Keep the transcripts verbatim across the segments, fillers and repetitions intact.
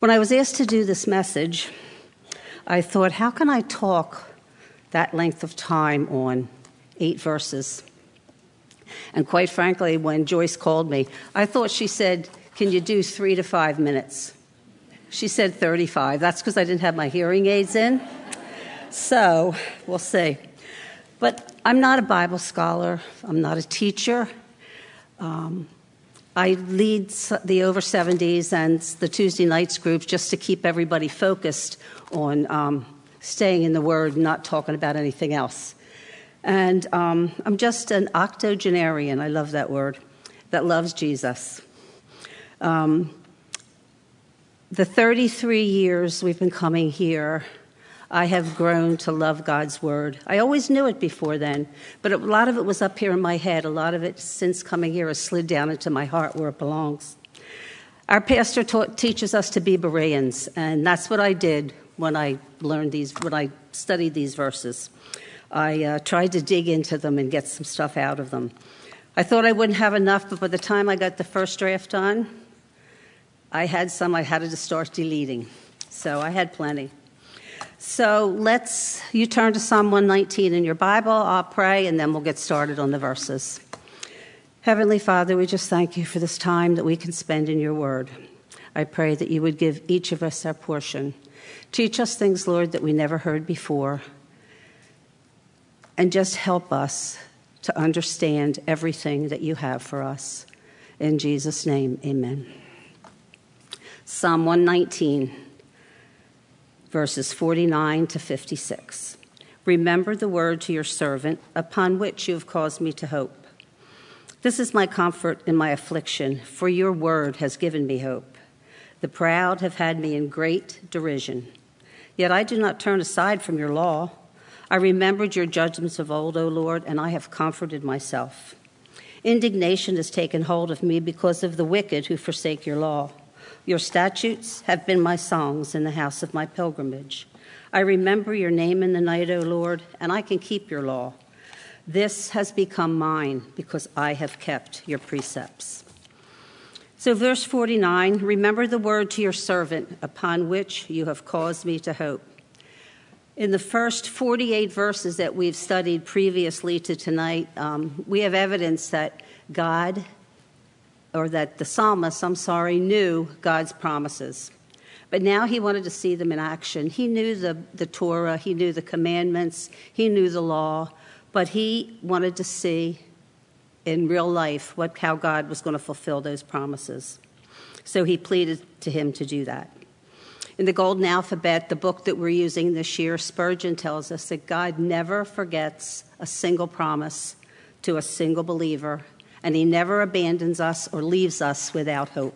When I was asked to do this message, I thought, how can I talk that length of time on eight verses? And quite frankly, when Joyce called me, I thought she said, can you do three to five minutes? She said thirty-five. That's because I didn't have my hearing aids in. So we'll see. But I'm not a Bible scholar. I'm not a teacher. Um, I lead the over seventies and the Tuesday nights group just to keep everybody focused on um, staying in the Word and not talking about anything else. And um, I'm just an octogenarian, I love that word, that loves Jesus. Um, the thirty-three years we've been coming here, I have grown to love God's Word. I always knew it before then, but a lot of it was up here in my head. A lot of it, since coming here, has slid down into my heart where it belongs. Our pastor taught, teaches us to be Bereans, and that's what I did when I learned these, when I studied these verses. I uh, tried to dig into them and get some stuff out of them. I thought I wouldn't have enough, but by the time I got the first draft done, I had some I had to start deleting. So I had plenty. So let's, you turn to Psalm one nineteen in your Bible, I'll pray, and then we'll get started on the verses. Heavenly Father, we just thank you for this time that we can spend in your word. I pray that you would give each of us our portion. Teach us things, Lord, that we never heard before. And just help us to understand everything that you have for us. In Jesus' name, amen. Psalm one nineteen. Verses forty-nine to fifty-six. Remember the word to your servant, upon which you have caused me to hope. This is my comfort in my affliction, for your word has given me hope. The proud have had me in great derision. Yet I do not turn aside from your law. I remembered your judgments of old, O Lord, and I have comforted myself. Indignation has taken hold of me because of the wicked who forsake your law. Your statutes have been my songs in the house of my pilgrimage. I remember your name in the night, O Lord, and I can keep your law. This has become mine because I have kept your precepts. So verse forty-nine, remember the word to your servant upon which you have caused me to hope. In the first forty-eight verses that we've studied previously to tonight, um, we have evidence that God or that the psalmist, I'm sorry, knew God's promises. But now he wanted to see them in action. He knew the, the Torah, he knew the commandments, he knew the law, but he wanted to see in real life what, how God was going to fulfill those promises. So he pleaded to him to do that. In the Golden Alphabet, the book that we're using this year, Spurgeon tells us that God never forgets a single promise to a single believer, and he never abandons us or leaves us without hope.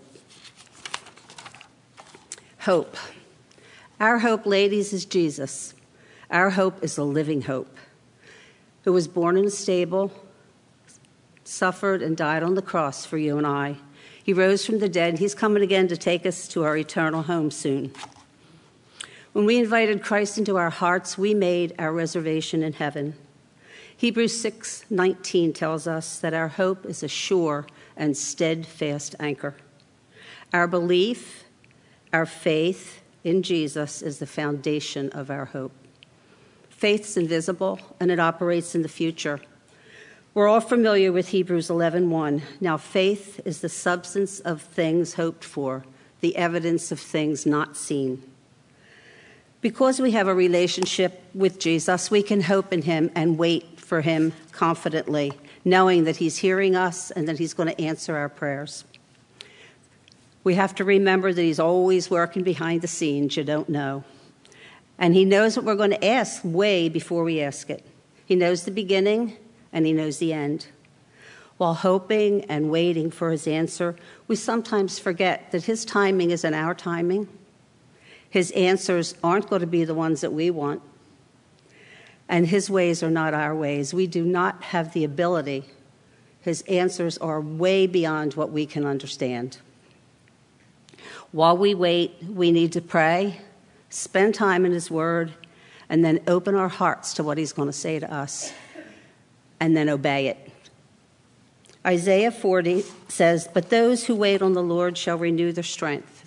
Hope. Our hope, ladies, is Jesus. Our hope is a living hope, who was born in a stable, suffered and died on the cross for you and I. He rose from the dead. He's coming again to take us to our eternal home soon. When we invited Christ into our hearts, we made our reservation in heaven. Hebrews six nineteen tells us that our hope is a sure and steadfast anchor. Our belief, our faith in Jesus is the foundation of our hope. Faith's invisible, and it operates in the future. We're all familiar with Hebrews eleven one. Now faith is the substance of things hoped for, the evidence of things not seen. Because we have a relationship with Jesus, we can hope in him and wait for him confidently, knowing that he's hearing us and that he's going to answer our prayers. We have to remember that he's always working behind the scenes you don't know. And he knows what we're going to ask way before we ask it. He knows the beginning and he knows the end. While hoping and waiting for his answer, we sometimes forget that his timing isn't our timing. His answers aren't going to be the ones that we want. And his ways are not our ways. We do not have the ability. His answers are way beyond what we can understand. While we wait, we need to pray, spend time in his word, and then open our hearts to what he's going to say to us, and then obey it. Isaiah forty says, but those who wait on the Lord shall renew their strength.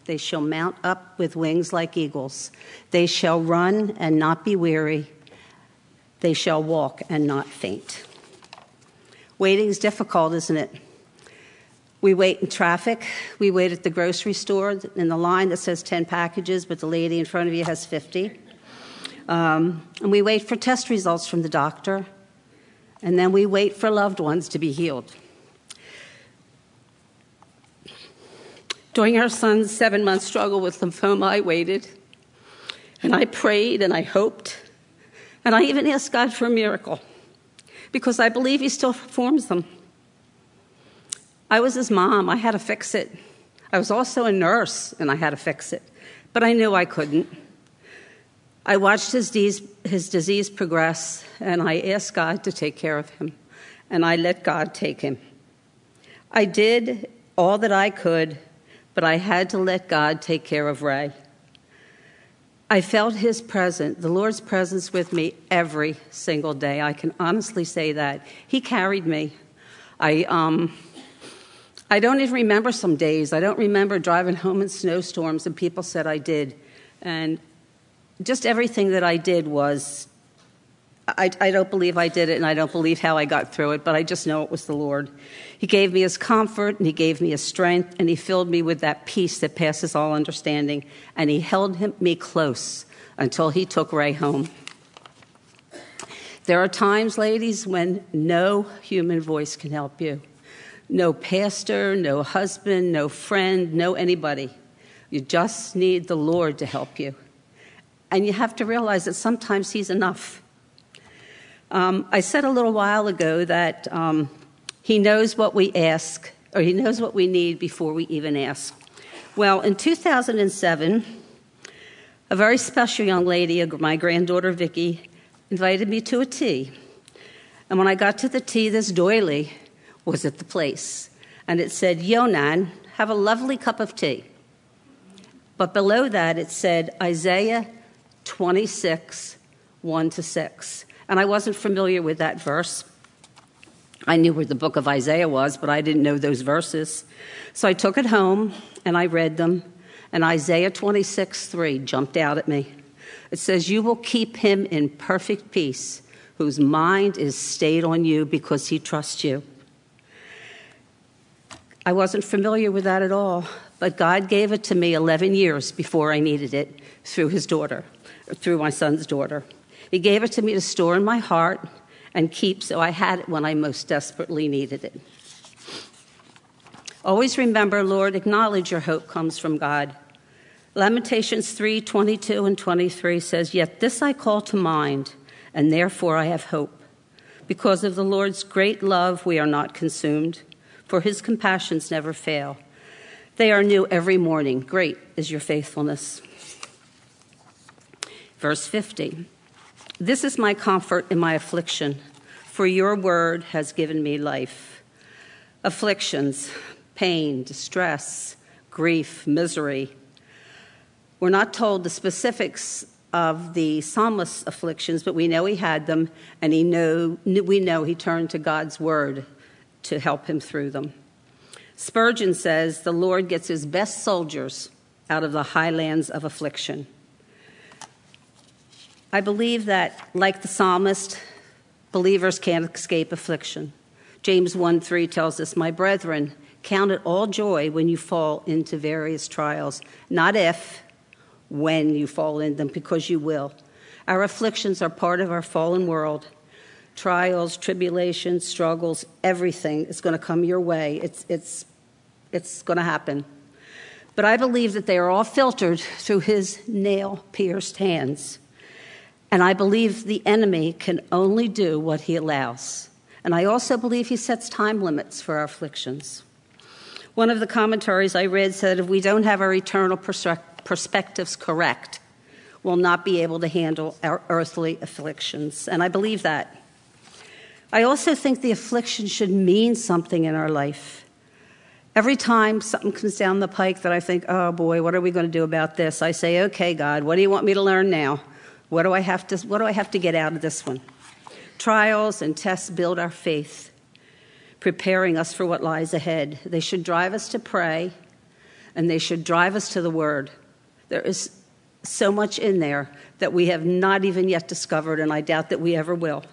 They shall mount up with wings like eagles. They shall run and not be weary. They shall walk and not faint. Waiting is difficult, isn't it? We wait in traffic. We wait at the grocery store in the line that says ten packages, but the lady in front of you has fifty. Um, and we wait for test results from the doctor. And then we wait for loved ones to be healed. During our son's seven-month struggle with lymphoma, I waited, and I prayed, and I hoped, and I even asked God for a miracle, because I believe he still performs them. I was his mom. I had to fix it. I was also a nurse, and I had to fix it, but I knew I couldn't. I watched his disease, his disease progress, and I asked God to take care of him, and I let God take him. I did all that I could, but I had to let God take care of Ray. I felt his presence, the Lord's presence with me every single day. I can honestly say that. He carried me. I um, I don't even remember some days. I don't remember driving home in snowstorms and people said I did. And just everything that I did was, I, I don't believe I did it, and I don't believe how I got through it, but I just know it was the Lord. He gave me his comfort, and he gave me his strength, and he filled me with that peace that passes all understanding, and he held him, me close until he took Ray home. There are times, ladies, when no human voice can help you. No pastor, no husband, no friend, no anybody. You just need the Lord to help you. And you have to realize that sometimes he's enough. Um, I said a little while ago that um, he knows what we ask, or he knows what we need before we even ask. Well, in two thousand seven, a very special young lady, my granddaughter Vicky, invited me to a tea. And when I got to the tea, this doily was at the place. And it said, Yonan, have a lovely cup of tea. But below that, it said, Isaiah twenty-six, one to six. And I wasn't familiar with that verse. I knew where the book of Isaiah was, but I didn't know those verses. So I took it home, and I read them. And Isaiah twenty-six, three jumped out at me. It says, you will keep him in perfect peace, whose mind is stayed on you because he trusts you. I wasn't familiar with that at all, but God gave it to me eleven years before I needed it through his daughter, through my son's daughter. He gave it to me to store in my heart and keep, so I had it when I most desperately needed it. Always remember, Lord, acknowledge your hope comes from God. Lamentations three, twenty-two and twenty-three says, yet this I call to mind, and therefore I have hope. Because of the Lord's great love, we are not consumed, for his compassions never fail. They are new every morning. Great is your faithfulness. Verse fifty. This is my comfort in my affliction, for your word has given me life. Afflictions, pain, distress, grief, misery. We're not told the specifics of the psalmist's afflictions, but we know he had them, and he know, we know he turned to God's word to help him through them. Spurgeon says, the Lord gets his best soldiers out of the highlands of affliction. I believe that, like the psalmist, believers can't escape affliction. James one three tells us, my brethren, count it all joy when you fall into various trials, not if, when you fall in them, because you will. Our afflictions are part of our fallen world. Trials, tribulations, struggles, everything is going to come your way. It's, it's, it's going to happen. But I believe that they are all filtered through his nail-pierced hands. And I believe the enemy can only do what he allows. And I also believe he sets time limits for our afflictions. One of the commentaries I read said if we don't have our eternal perspectives correct, we'll not be able to handle our earthly afflictions. And I believe that. I also think the affliction should mean something in our life. Every time something comes down the pike that I think, oh boy, what are we going to do about this? I say, okay, God, what do you want me to learn now? What do I have to, what do I have to get out of this one? Trials and tests build our faith, preparing us for what lies ahead. They should drive us to pray and they should drive us to the Word. There is so much in there that we have not even yet discovered, and I doubt that we ever will.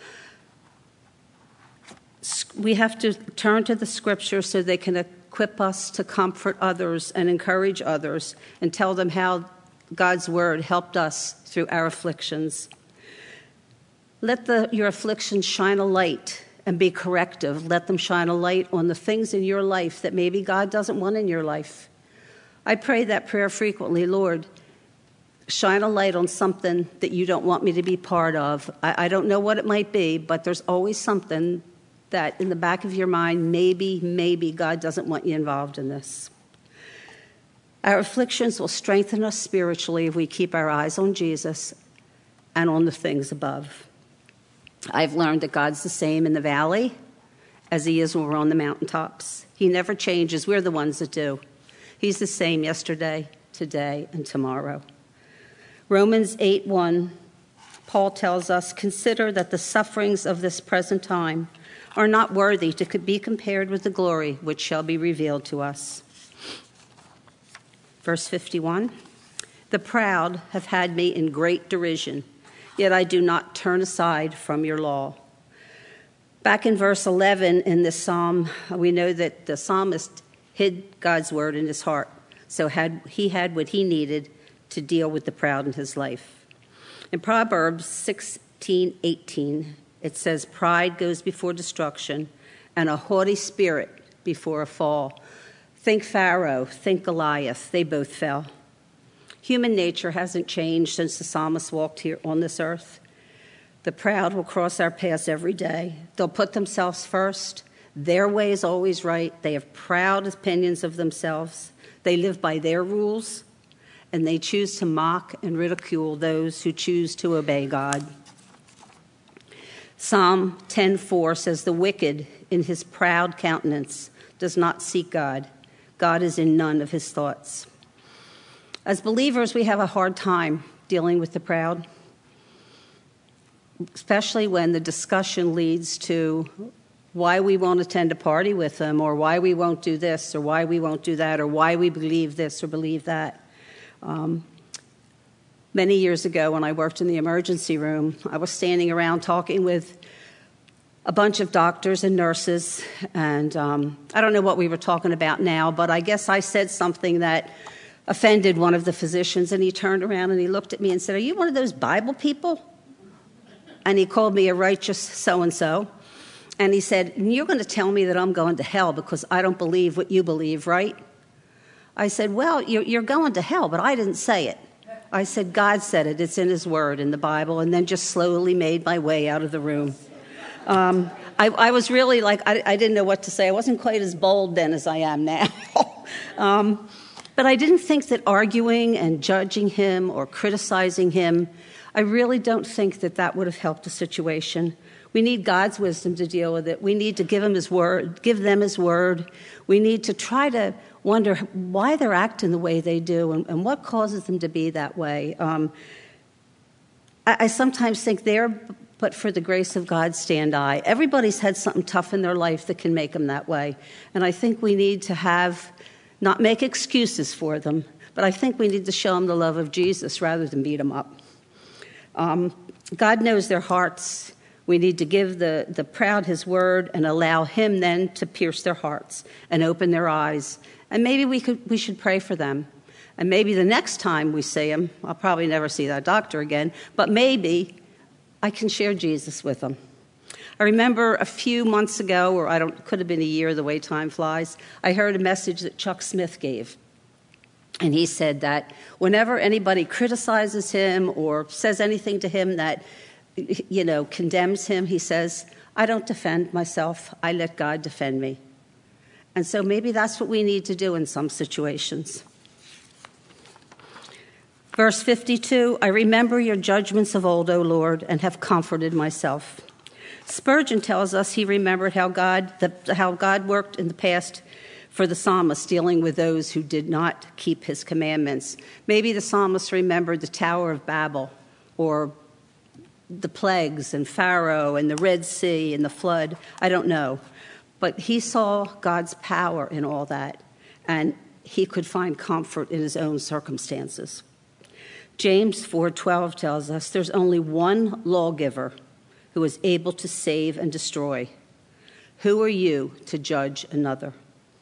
We have to turn to the Scriptures so they can equip us to comfort others and encourage others and tell them how God's Word helped us through our afflictions. Let the, your afflictions shine a light and be corrective. Let them shine a light on the things in your life that maybe God doesn't want in your life. I pray that prayer frequently. Lord, shine a light on something that you don't want me to be part of. I, I don't know what it might be, but there's always something that in the back of your mind, maybe, maybe God doesn't want you involved in this. Our afflictions will strengthen us spiritually if we keep our eyes on Jesus and on the things above. I've learned that God's the same in the valley as he is when we're on the mountaintops. He never changes. We're the ones that do. He's the same yesterday, today, and tomorrow. Romans eight one, Paul tells us, "Consider that the sufferings of this present time are not worthy to be compared with the glory which shall be revealed to us." Verse fifty-one, "The proud have had me in great derision, yet I do not turn aside from your law." Back in verse eleven in this psalm, we know that the psalmist hid God's word in his heart, so had, he had what he needed to deal with the proud in his life. In Proverbs sixteen eighteen, it says, "Pride goes before destruction, and a haughty spirit before a fall." Think Pharaoh, think Goliath, they both fell. Human nature hasn't changed since the psalmist walked here on this earth. The proud will cross our paths every day. They'll put themselves first. Their way is always right. They have proud opinions of themselves. They live by their rules, and they choose to mock and ridicule those who choose to obey God. Psalm ten four says, "The wicked in his proud countenance does not seek God. God is in none of his thoughts." As believers, we have a hard time dealing with the proud, especially when the discussion leads to why we won't attend a party with them, or why we won't do this, or why we won't do that, or why we believe this or believe that. Um, many years ago, when I worked in the emergency room, I was standing around talking with a bunch of doctors and nurses, and um, I don't know what we were talking about now, but I guess I said something that offended one of the physicians, and he turned around and he looked at me and said, "Are you one of those Bible people?" And he called me a righteous so-and-so. And he said, "You're going to tell me that I'm going to hell because I don't believe what you believe, right?" I said, "Well, you're, you're going to hell, but I didn't say it." I said, "God said it. It's in his word, in the Bible," and then just slowly made my way out of the room. Um, I, I was really like, I, I didn't know what to say. I wasn't quite as bold then as I am now. um, but I didn't think that arguing and judging him or criticizing him, I really don't think that that would have helped the situation. We need God's wisdom to deal with it. We need to give him his word, give them his word. We need to try to wonder why they're acting the way they do and, and what causes them to be that way. Um, I, I sometimes think they're, but for the grace of God stand I. Everybody's had something tough in their life that can make them that way. And I think we need to have, not make excuses for them, but I think we need to show them the love of Jesus rather than beat them up. Um, God knows their hearts. We need to give the, the proud his word and allow him then to pierce their hearts and open their eyes. And maybe we could we should pray for them. And maybe the next time we see him, I'll probably never see that doctor again, but maybe I can share Jesus with them. I remember a few months ago, or I don't, could have been a year the way time flies, I heard a message that Chuck Smith gave. And he said that whenever anybody criticizes him or says anything to him that, you know, condemns him, he says, "I don't defend myself. I let God defend me." And so maybe that's what we need to do in some situations. Verse fifty-two, "I remember your judgments of old, O Lord, and have comforted myself." Spurgeon tells us he remembered how God, the, how God worked in the past for the psalmist, dealing with those who did not keep his commandments. Maybe the psalmist remembered the Tower of Babel, or the plagues and Pharaoh and the Red Sea and the flood. I don't know. But he saw God's power in all that. And he could find comfort in his own circumstances. James four twelve tells us there's only one lawgiver who is able to save and destroy. Who are you to judge another?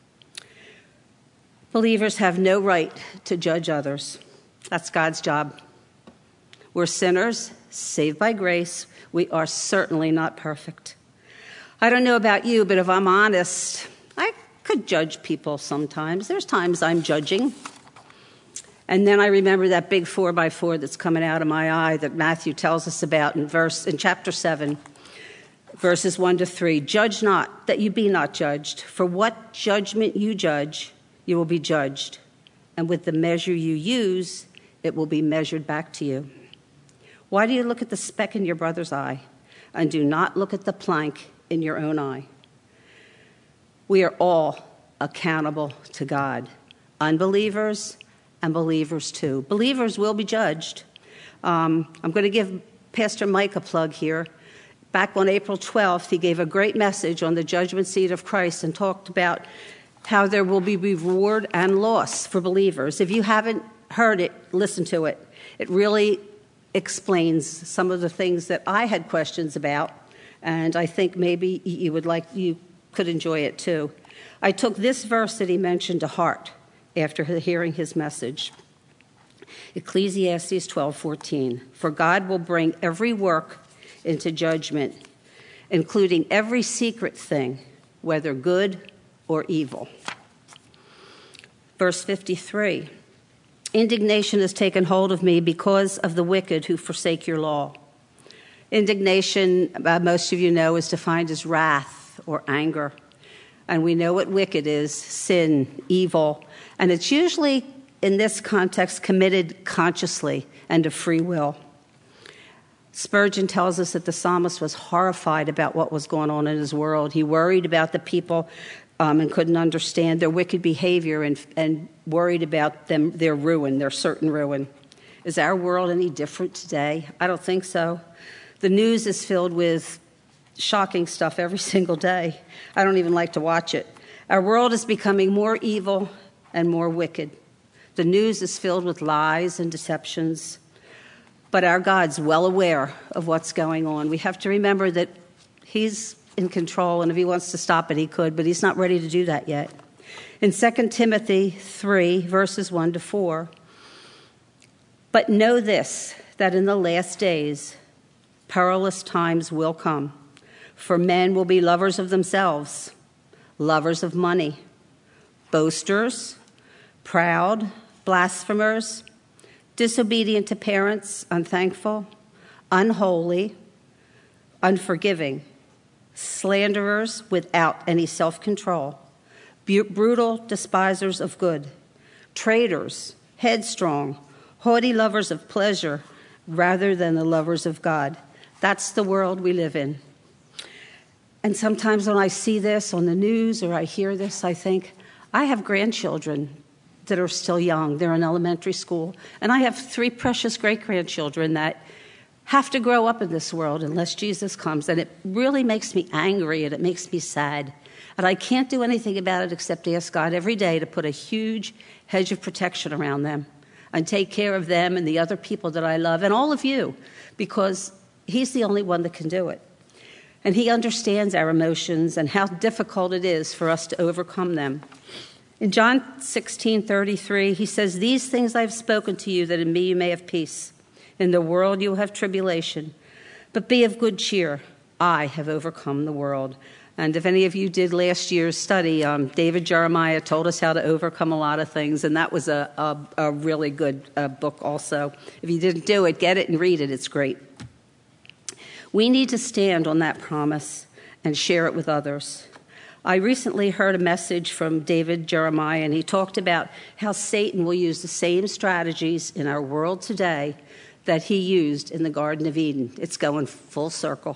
Believers have no right to judge others. That's God's job. We're sinners, saved by grace. We are certainly not perfect. I don't know about you, but if I'm honest, I could judge people sometimes. There's times I'm judging. And then I remember that big four by four that's coming out of my eye that Matthew tells us about in verse in chapter seven, verses one to three. Judge not, that you be not judged. For what judgment you judge, you will be judged. And with the measure you use, it will be measured back to you. Why do you look at the speck in your brother's eye and do not look at the plank in your own eye? We are all accountable to God, unbelievers and believers too. Believers will be judged. Um, I'm going to give Pastor Mike a plug here. Back on April twelfth, he gave a great message on the judgment seat of Christ and talked about how there will be reward and loss for believers. If you haven't heard it, listen to it. It really explains some of the things that I had questions about, and I think maybe you would like, you could enjoy it too. I took this verse that he mentioned to heart after hearing his message. Ecclesiastes twelve fourteen. For God will bring every work into judgment, including every secret thing, whether good or evil. Verse fifty-three. Indignation has taken hold of me because of the wicked who forsake your law. Indignation, uh, most of you know, is defined as wrath or anger. And we know what wicked is, sin, evil. And it's usually, in this context, committed consciously and of free will. Spurgeon tells us that the psalmist was horrified about what was going on in his world. He worried about the people um, and couldn't understand their wicked behavior and, and worried about them, their ruin, their certain ruin. Is our world any different today? I don't think so. The news is filled with shocking stuff every single day. I don't even like to watch it. Our world is becoming more evil and more wicked. The news is filled with lies and deceptions. But our God's well aware of what's going on. We have to remember that he's in control, and if he wants to stop it, he could, but he's not ready to do that yet. In Second Timothy three, verses one to four, but know this, that in the last days perilous times will come. For men will be lovers of themselves, lovers of money, boasters, proud, blasphemers, disobedient to parents, unthankful, unholy, unforgiving, slanderers without any self-control, brutal despisers of good, traitors, headstrong, haughty lovers of pleasure rather than the lovers of God. That's the world we live in. And sometimes when I see this on the news or I hear this, I think, I have grandchildren that are still young. They're in elementary school. And I have three precious great-grandchildren that have to grow up in this world unless Jesus comes. And it really makes me angry and it makes me sad. And I can't do anything about it except ask God every day to put a huge hedge of protection around them and take care of them and the other people that I love and all of you, because he's the only one that can do it. And he understands our emotions and how difficult it is for us to overcome them. In John sixteen thirty-three, he says, these things I've spoken to you, that in me you may have peace. In the world you will have tribulation, but be of good cheer. I have overcome the world. And if any of you did last year's study, um, David Jeremiah told us how to overcome a lot of things, and that was a, a, a really good uh, book also. If you didn't do it, get it and read it. It's great. We need to stand on that promise and share it with others. I recently heard a message from David Jeremiah, and he talked about how Satan will use the same strategies in our world today that he used in the Garden of Eden. It's going full circle.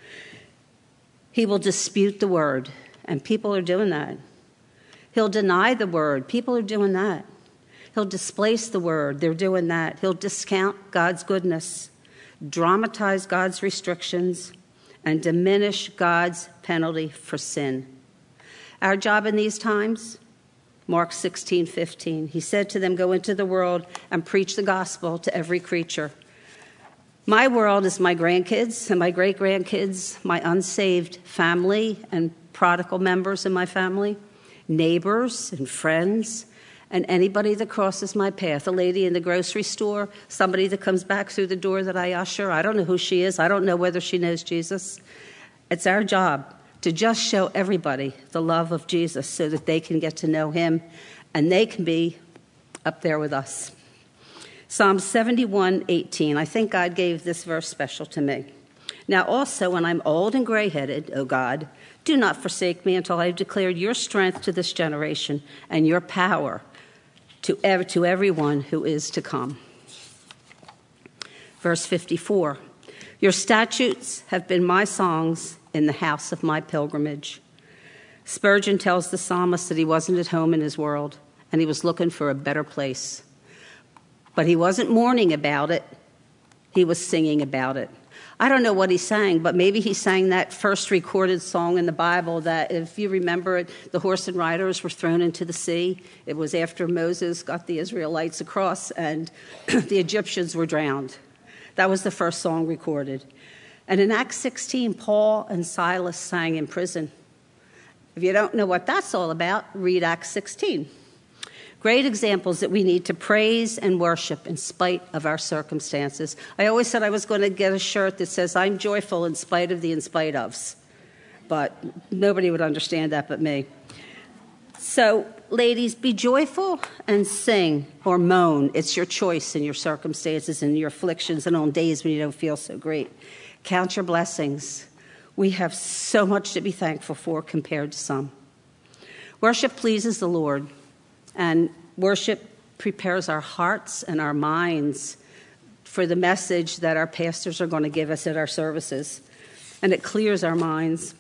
He will dispute the word, and people are doing that. He'll deny the word. People are doing that. He'll displace the word. They're doing that. He'll discount God's goodness, dramatize God's restrictions, and diminish God's penalty for sin. Our job in these times Mark sixteen fifteen. He said to them, "Go into the world and preach the gospel to every creature." My world is my grandkids and my great-grandkids, my unsaved family and prodigal members in my family, neighbors and friends, and anybody that crosses my path. A lady in the grocery store, somebody that comes back through the door that I usher. I don't know who she is. I don't know whether she knows Jesus. It's our job to just show everybody the love of Jesus so that they can get to know him and they can be up there with us. Psalm seventy-one eighteen. I think God gave this verse special to me. "Now also, when I'm old and gray-headed, O God, do not forsake me until I've declared your strength to this generation and your power to, ev- to everyone who is to come." Verse fifty-four. "Your statutes have been my songs in the house of my pilgrimage." Spurgeon tells the psalmist that he wasn't at home in his world and he was looking for a better place. But he wasn't mourning about it. He was singing about it. I don't know what he sang, but maybe he sang that first recorded song in the Bible that, if you remember it, the horse and riders were thrown into the sea. It was after Moses got the Israelites across and the Egyptians were drowned. That was the first song recorded. And in Acts sixteen, Paul and Silas sang in prison. If you don't know what that's all about, read Acts sixteen. Great examples that we need to praise and worship in spite of our circumstances. I always said I was going to get a shirt that says, "I'm joyful in spite of the in spite ofs." But nobody would understand that but me. So, ladies, be joyful and sing or moan. It's your choice in your circumstances and your afflictions and on days when you don't feel so great. Count your blessings. We have so much to be thankful for compared to some. Worship pleases the Lord. And worship prepares our hearts and our minds for the message that our pastors are going to give us at our services. And it clears our minds.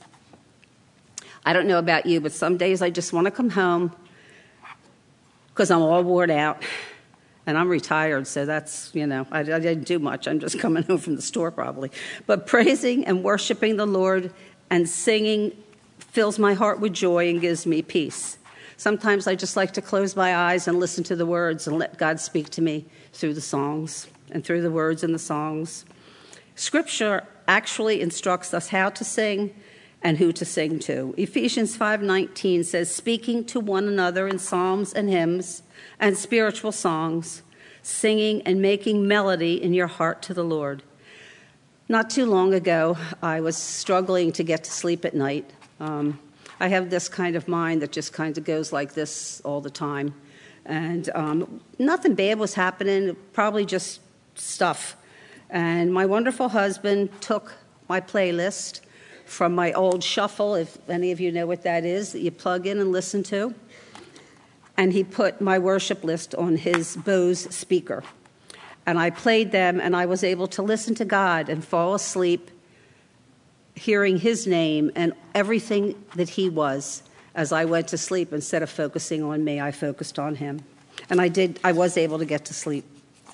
I don't know about you, but some days I just want to come home because I'm all worn out. And I'm retired, so that's, you know, I, I didn't do much. I'm just coming home from the store probably. But praising and worshiping the Lord and singing fills my heart with joy and gives me peace. Sometimes I just like to close my eyes and listen to the words and let God speak to me through the songs and through the words in the songs. Scripture actually instructs us how to sing and who to sing to. Ephesians five nineteen says, "Speaking to one another in psalms and hymns and spiritual songs, singing and making melody in your heart to the Lord." Not too long ago, I was struggling to get to sleep at night. Um, I have this kind of mind that just kind of goes like this all the time. And um, nothing bad was happening, probably just stuff. And my wonderful husband took my playlist from my old shuffle, if any of you know what that is, that you plug in and listen to. And he put my worship list on his Bose speaker. And I played them, and I was able to listen to God and fall asleep hearing his name and everything that he was. As I went to sleep, instead of focusing on me, I focused on him. And I did, I was able to get to sleep.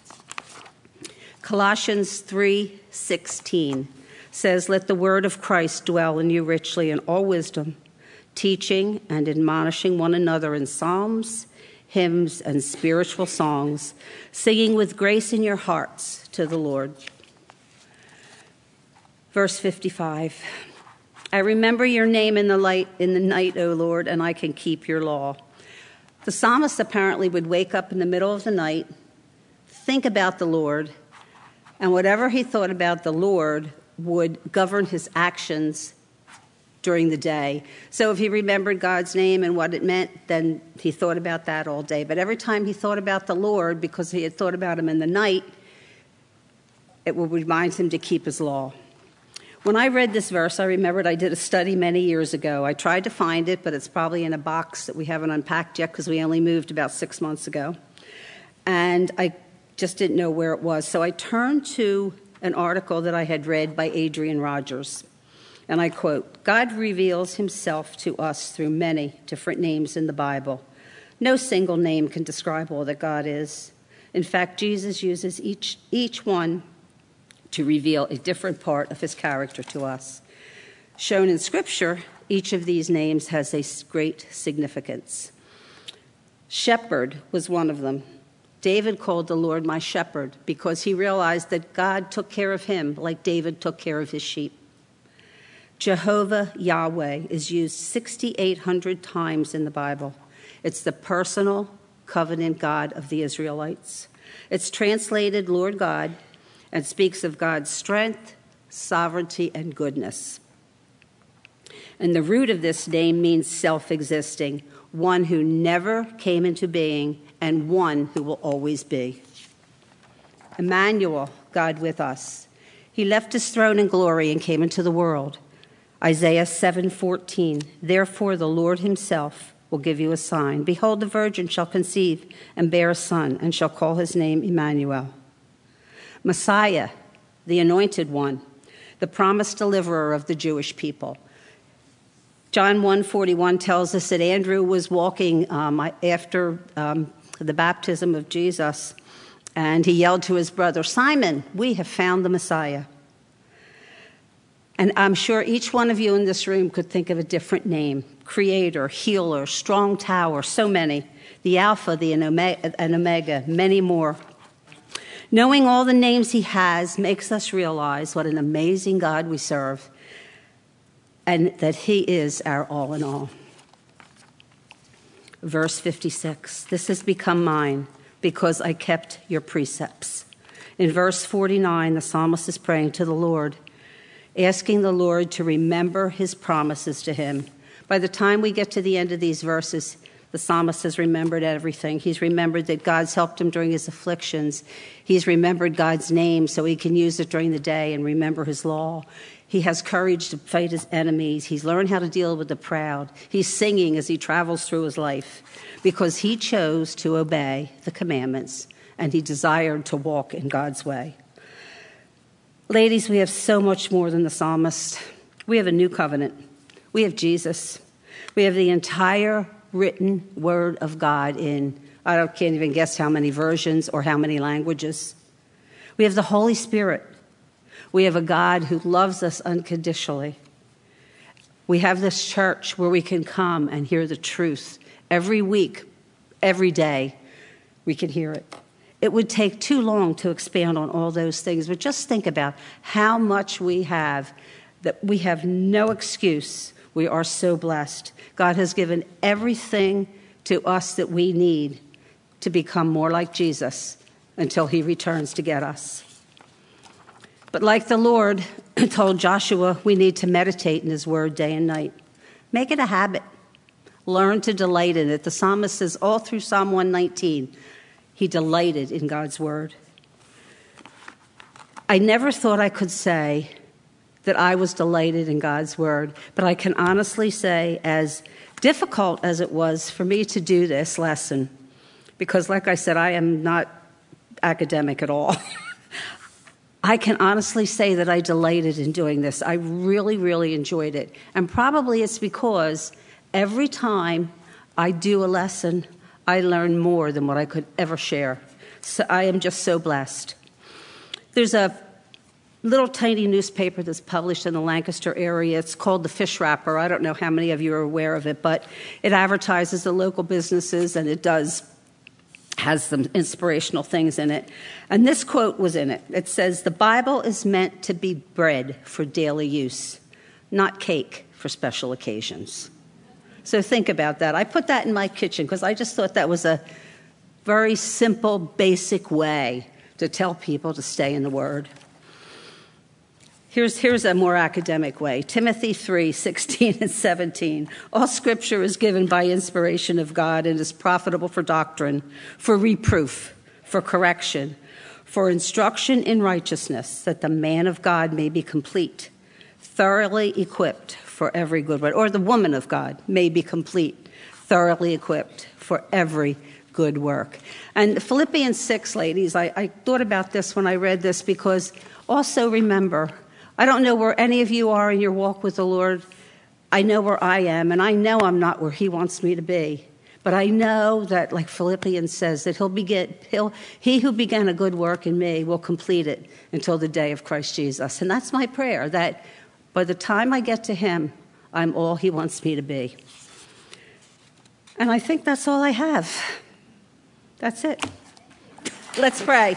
Colossians three sixteen says, "Let the word of Christ dwell in you richly in all wisdom, teaching and admonishing one another in psalms, hymns, and spiritual songs, singing with grace in your hearts to the Lord." Verse fifty-five, "I remember your name in the light in the night, O Lord, and I can keep your law." The psalmist apparently would wake up in the middle of the night, think about the Lord, and whatever he thought about the Lord would govern his actions during the day. So if he remembered God's name and what it meant, then he thought about that all day. But every time he thought about the Lord, because he had thought about him in the night, it would remind him to keep his law. When I read this verse, I remembered I did a study many years ago. I tried to find it, but it's probably in a box that we haven't unpacked yet because we only moved about six months ago. And I just didn't know where it was. So I turned to an article that I had read by Adrian Rogers. And I quote, "God reveals himself to us through many different names in the Bible. No single name can describe all that God is. In fact, Jesus uses each, each one to reveal a different part of his character to us. Shown in Scripture, each of these names has a great significance." Shepherd was one of them. David called the Lord my shepherd because he realized that God took care of him like David took care of his sheep. Jehovah Yahweh is used six thousand eight hundred times in the Bible. It's the personal covenant God of the Israelites. It's translated Lord God and speaks of God's strength, sovereignty, and goodness. And the root of this name means self-existing, one who never came into being and one who will always be. Emmanuel, God with us. He left his throne in glory and came into the world. Isaiah seven fourteen, therefore the Lord himself will give you a sign. Behold, the virgin shall conceive and bear a son, and shall call his name Emmanuel. Messiah, the anointed one, the promised deliverer of the Jewish people. John one forty-one tells us that Andrew was walking um, after um, the baptism of Jesus, and he yelled to his brother, Simon, we have found the Messiah. And I'm sure each one of you in this room could think of a different name: Creator, Healer, Strong Tower, so many. The Alpha, the and Omega, many more. Knowing all the names he has makes us realize what an amazing God we serve, and that he is our all in all. Verse fifty-six, this has become mine because I kept your precepts. In verse forty-nine, the psalmist is praying to the Lord, asking the Lord to remember his promises to him. By the time we get to the end of these verses, the psalmist has remembered everything. He's remembered that God's helped him during his afflictions. He's remembered God's name so he can use it during the day and remember his law. He has courage to fight his enemies. He's learned how to deal with the proud. He's singing as he travels through his life because he chose to obey the commandments and he desired to walk in God's way. Ladies, we have so much more than the psalmist. We have a new covenant. We have Jesus. We have the entire written word of God in, I can't even guess how many versions or how many languages. We have the Holy Spirit. We have a God who loves us unconditionally. We have this church where we can come and hear the truth. Every week, every day, we can hear it. It would take too long to expand on all those things, but just think about how much we have, that we have no excuse. We are so blessed. God has given everything to us that we need to become more like Jesus until he returns to get us. But like the Lord told Joshua, we need to meditate in his word day and night. Make it a habit. Learn to delight in it. The psalmist says all through Psalm one nineteen, he delighted in God's word. I never thought I could say that I was delighted in God's word, but I can honestly say, as difficult as it was for me to do this lesson, because like I said, I am not academic at all, I can honestly say that I delighted in doing this. I really, really enjoyed it. And probably it's because every time I do a lesson, I learn more than what I could ever share. So I am just so blessed. There's a little tiny newspaper that's published in the Lancaster area. It's called The Fish Wrapper. I don't know how many of you are aware of it, but it advertises the local businesses, and it does has some inspirational things in it. And this quote was in it. It says, "The Bible is meant to be bread for daily use, not cake for special occasions." So think about that. I put that in my kitchen because I just thought that was a very simple, basic way to tell people to stay in the Word. Here's, here's a more academic way. Timothy three, sixteen and seventeen. All Scripture is given by inspiration of God and is profitable for doctrine, for reproof, for correction, for instruction in righteousness, that the man of God may be complete, thoroughly equipped for every good work. Or the woman of God may be complete, thoroughly equipped for every good work. And Philippians six, ladies, I, I thought about this when I read this, because also remember, I don't know where any of you are in your walk with the Lord. I know where I am, and I know I'm not where he wants me to be. But I know that, like Philippians says, that he'll begin, he'll, he who began a good work in me will complete it until the day of Christ Jesus. And that's my prayer, that by the time I get to him, I'm all he wants me to be. And I think that's all I have. That's it. Let's pray.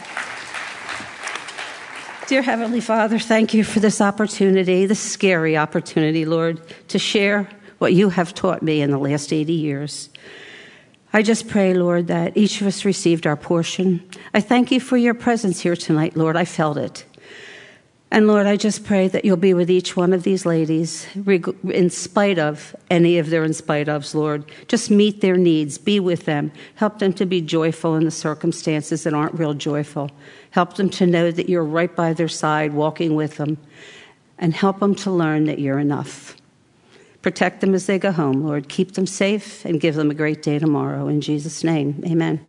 Dear Heavenly Father, thank you for this opportunity, this scary opportunity, Lord, to share what you have taught me in the last eighty years. I just pray, Lord, that each of us received our portion. I thank you for your presence here tonight, Lord. I felt it. And Lord, I just pray that you'll be with each one of these ladies, in spite of any of their in spite ofs, Lord. Just meet their needs. Be with them. Help them to be joyful in the circumstances that aren't real joyful. Help them to know that you're right by their side, walking with them. And help them to learn that you're enough. Protect them as they go home, Lord. Keep them safe and give them a great day tomorrow. In Jesus' name, amen.